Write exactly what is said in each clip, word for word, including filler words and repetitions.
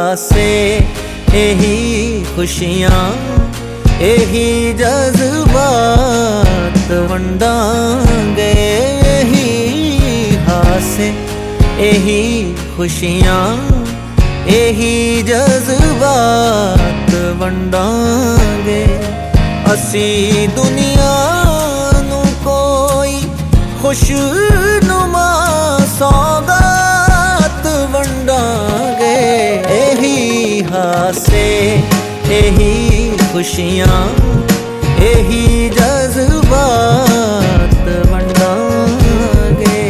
हासे यही खुशियाँ यही जज्बात वंडांगे। यही हासे यही खुशियाँ यही जज्बात वंडांगे। असी दुनिया नू कोई खुशनुमा सौगात वंडांगे। यही हासे यही खुशियाँ यही जज्बात वंडांगे।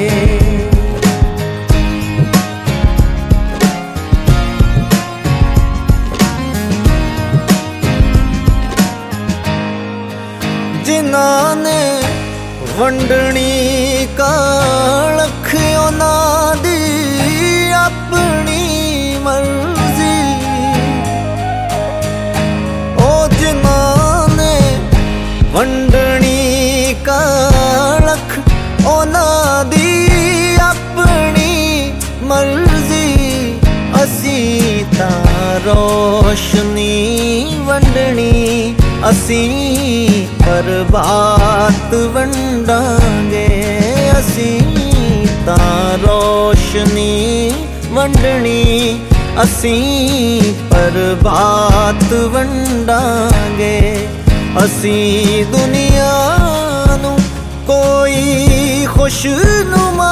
जिन्हां ने वंडनी कालख उन्हां दी अपनी मर्जी। ओ जिन्हां ने वंडनी कालख उन्हां दी अपनी मर्जी। असी तां रोशनी वंडनी असी बरबात वंडांगे। असी तां रोशनी वंडनी असी बरबात वंडांगे। असी दुनिया नू कोई खुशनुमा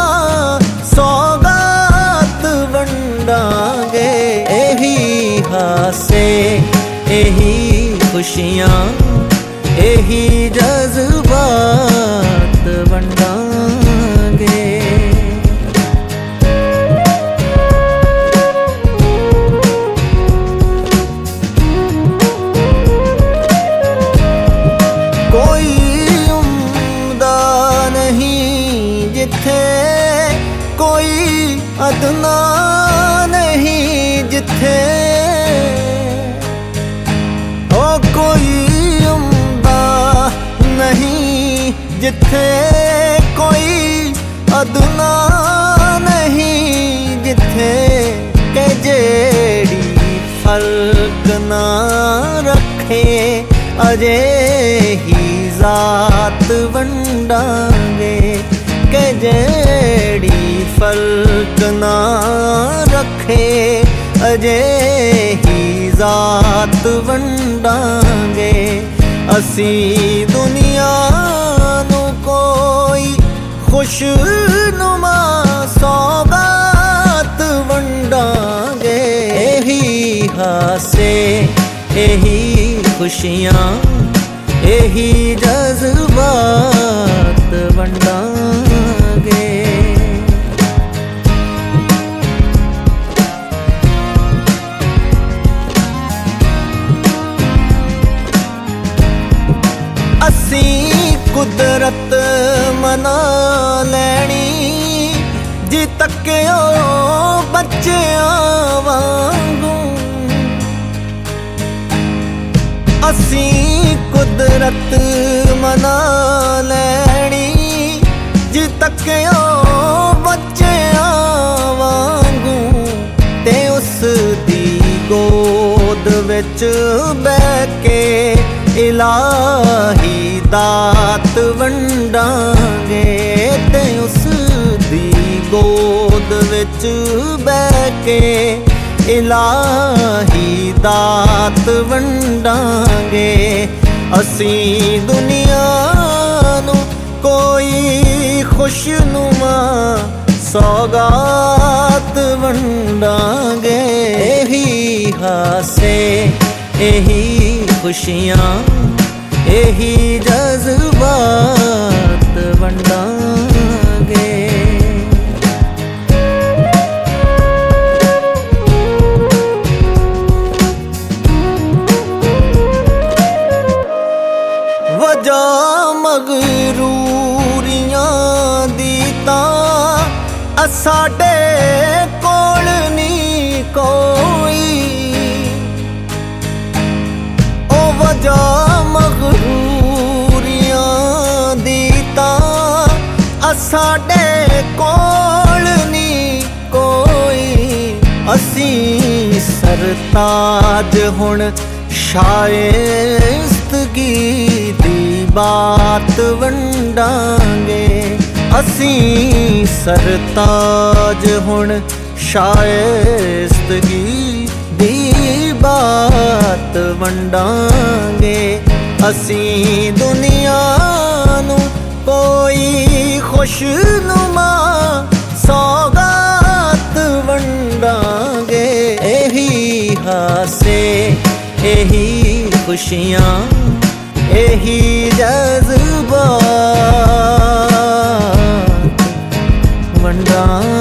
सौगात वंडांगे। यही हासे यही खुशियाँ यही जज्बात वंडांगे। कोई उम्दा नहीं जिथे कोई अदना नहीं जिथे। ओ कोई नहीं जिथे कोई अदना नहीं जिथे। के जेड़ी फर्क ना रखे अजे ही जात वंडांगे। के जेड़ी फर्क ना रखे अजे ही जात वंडांगे। असी दुनिया नू कोई खुशनुमा सौगात वंडांगे। यही हासे यही खुशियाँ यही जज्बात वंडांगे। असी कुदरत मना लैनी जी तक्यो बच्चियां वांगू। असी कुदरत मना लैनी जी तक्यो बच्चियां वांगू। ते उस दी गोद विच बैठ के इलाही दात वंडांगे। ते उस दी गोद विच बैठ के इलाही दात वंडांगे। असी दुनिया नू कोई खुशनुमा सौगात वंडांगे। यही हासे यही खुशियाँ यही जज्बात वंडांगे। वजह मगरूरियां दी तां साडे कोल नहीं कोई। ओ वजह मगरूरियां दी तां साडे कोल नहीं कोई। असी सरताज हुण शाइस्तगी दी बात वंडांगे। असीं सरताज हुण शाइस्तगी दी बात वंडांगे। असीं दुनिया नू कोई खुशनुमा सौगात वंडांगे। एही हासे एही खुशियां एही जज्बात वंडांगे।